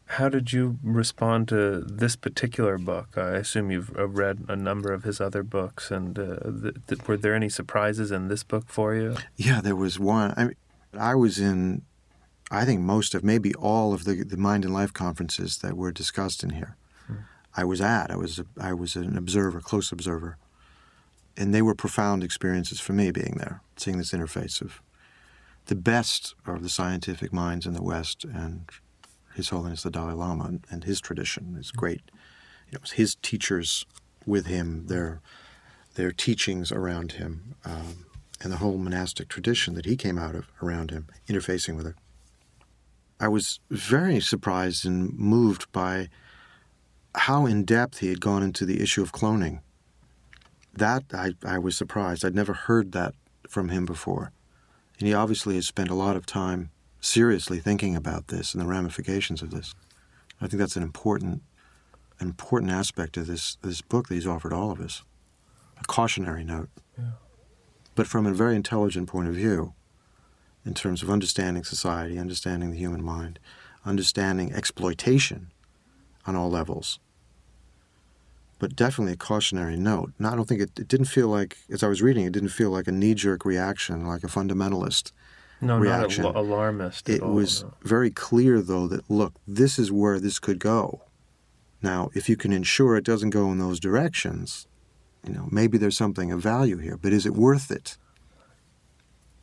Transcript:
How did you respond to this particular book? I assume you've read a number of his other books, and were there any surprises in this book for you? Yeah, there was one. I was in, I think, most of, maybe all of the Mind and Life conferences that were discussed in here. I was an observer, close observer. And they were profound experiences for me being there, seeing this interface of the best of the scientific minds in the West and His Holiness the Dalai Lama and his tradition. It's great. It was his teachers with him, their teachings around him, and the whole monastic tradition that he came out of around him, interfacing with it. I was very surprised and moved by how in-depth he had gone into the issue of cloning. That, I was surprised. I'd never heard that from him before. And he obviously has spent a lot of time seriously thinking about this and the ramifications of this. I think that's an important aspect of this book that he's offered all of us. A cautionary note. Yeah. But from a very intelligent point of view, in terms of understanding society, understanding the human mind, understanding exploitation on all levels. But definitely a cautionary note. Now, I don't think it didn't feel like, as I was reading, it didn't feel like a knee-jerk reaction, like a fundamentalist reaction. Not alarmist at all. It was very clear, though, that, look, this is where this could go. Now, if you can ensure it doesn't go in those directions, maybe there's something of value here, but is it worth it?